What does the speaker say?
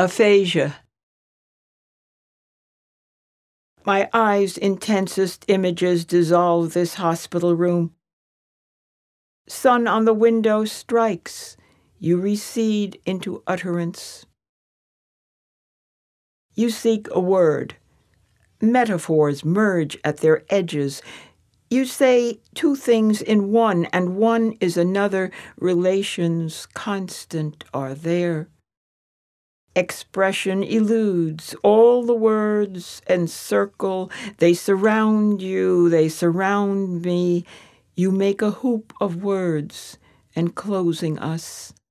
Aphasia. My eyes' intensest images dissolve this hospital room. Sun on the window strikes. You recede into utterance. You seek a word. Metaphors merge at their edges. You say two things in one, and one is another. Relations constant are there. Expression eludes. All the words encircle. They surround you. They surround me. You make a hoop of words, enclosing us.